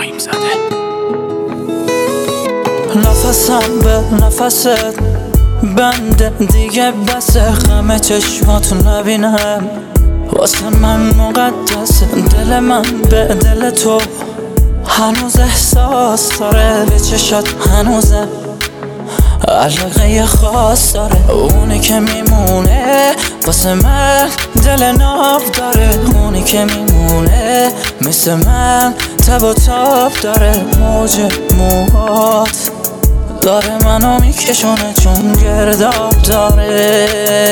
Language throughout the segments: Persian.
ابراهیم زاده. نفسم به نفست بنده دیگه بسه، همه چشماتو نبینم واسه من مقدسه. دل من به دل تو هنوز احساس داره، به چشات هنوزه علاقه خاص داره. اونی که میمونه واسه من دل ناب داره، اونی که میمونه مثل من تب و تاب داره. موج موهات داره منو میکشونه چون گرداب داره.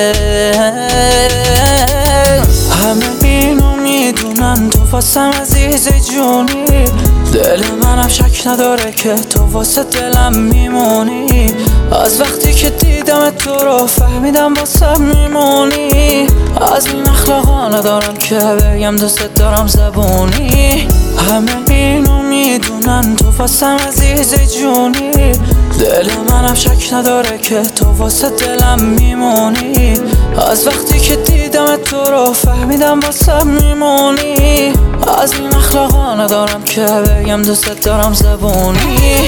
همه اینو میدونن تو واسم عزیز جونی، دل منم شک نداره که تو واسه دلم میمونی. از وقتی که دیدم تو رو فهمیدم واسم میمونی. از این اخلاقا ندارم که بگم دوست دارم زبونی. همه اینو میدونن تو واسم عزیز جونی، دل منم شک نداره که تو واسه دلم میمونی. از وقتی که دیدم تو رو فهمیدم واسم میمونی. از این اخلاقا ندارم که بگم دوست دارم زبونی.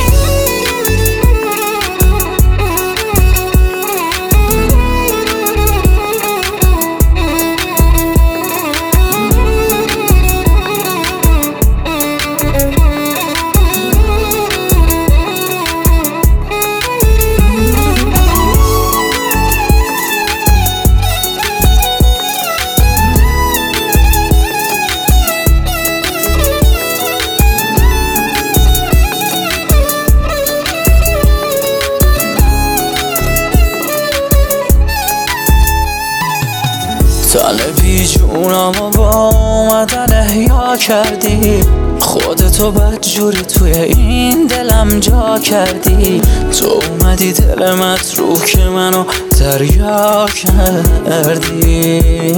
تن بی جونم و با اومدن احیا کردی، خودتو بدجوری توی این دلم جا کردی. تو اومدی دل متروک منو دریا کردی.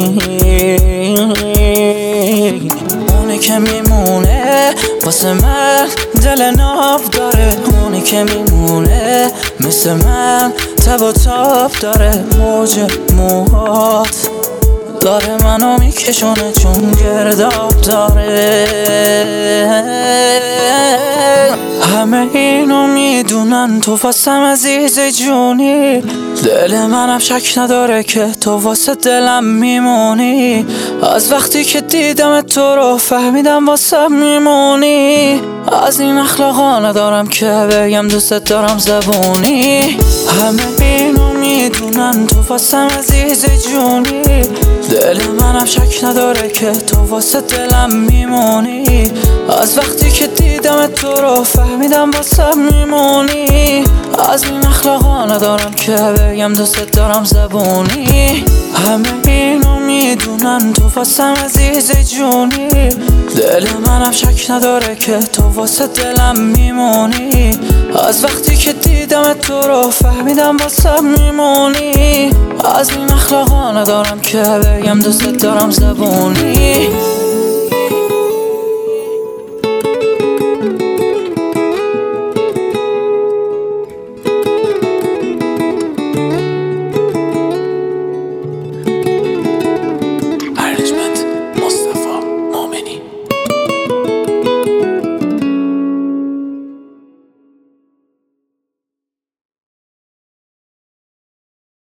اونی که میمونه واسه من دل ناب داره، اونی که میمونه مثل من تب و تاب داره. موج موهات داره منو میکشونه چون گرداب داره. همه اینو میدونن تو واسم عزیز جونی، دل منم شک نداره که تو واسه دلم میمونی. از وقتی که دیدم تو رو فهمیدم واسم میمونی. از این اخلاقا ندارم که بگم دوست دارم زبونی. همه اینو میدونن تو واسم عزیز جونی، دل منم شک نداره که تو واسه دلم میمونی. از وقتی که دیدم تو رو فهمیدم واسم میمونی. از این اخلاقا ندارم که بگم دوست دارم زبونی. همه اینو میدونن تو واسم عزیز جونی، دل منم شک نداره که تو واسه دلم میمونی. از وقتی که دیدم تو رو فهمیدم واسم میمونی. از این اخلاقا ندارم که بگم دوست دارم زبونی.